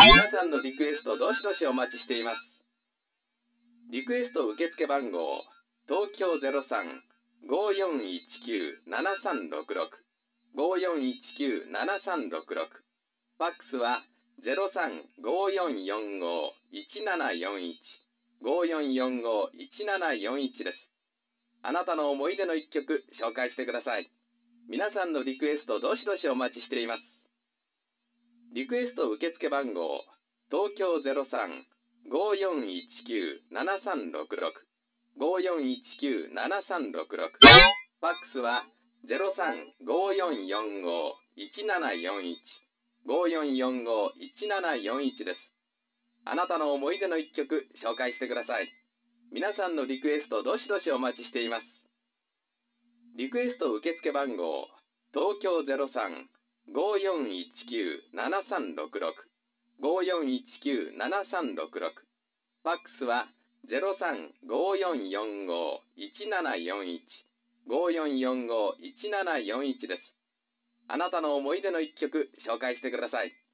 皆さんのリクエストどしどしお待ちしています。リクエスト受付番号、東京03-5419-7366 5419-7366、ファックスは03-5445-1741 5445-1741です。あなたの思い出の一曲紹介してください。皆さんのリクエストどしどしお待ちしています。リクエスト受付番号、東京03-5419-7366 5419-7366、ファックスは03-5445-1741 5445-1741です。あなたの思い出の一曲紹介してください。皆さんのリクエストどしどしお待ちしています。リクエスト受付番号、東京03-5419-7366 5419-7366、ファックスは03-5445-1741 5445-1741です。あなたの思い出の一曲紹介してください。